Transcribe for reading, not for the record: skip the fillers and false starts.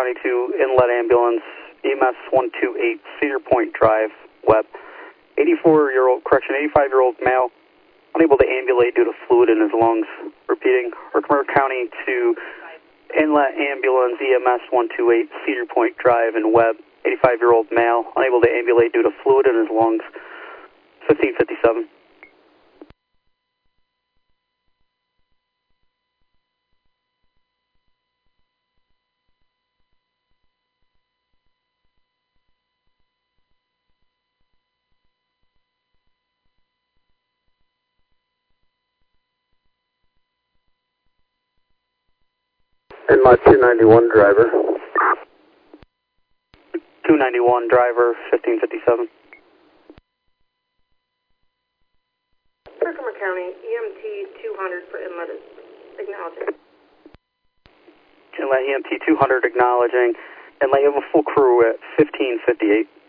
22, inlet ambulance, EMS 128, Cedar Point Drive, Webb. 85-year-old male, unable to ambulate due to fluid in his lungs. Repeating, Herkimer County to inlet ambulance, EMS 128, Cedar Point Drive in Webb. 85-year-old male, unable to ambulate due to fluid in his lungs. 1557. Inlet 291 driver. 291 driver, 1557. Herkimer County, EMT 200 for inlet acknowledging. Inlet EMT 200 acknowledging. Inlet, you have a full crew at 1558.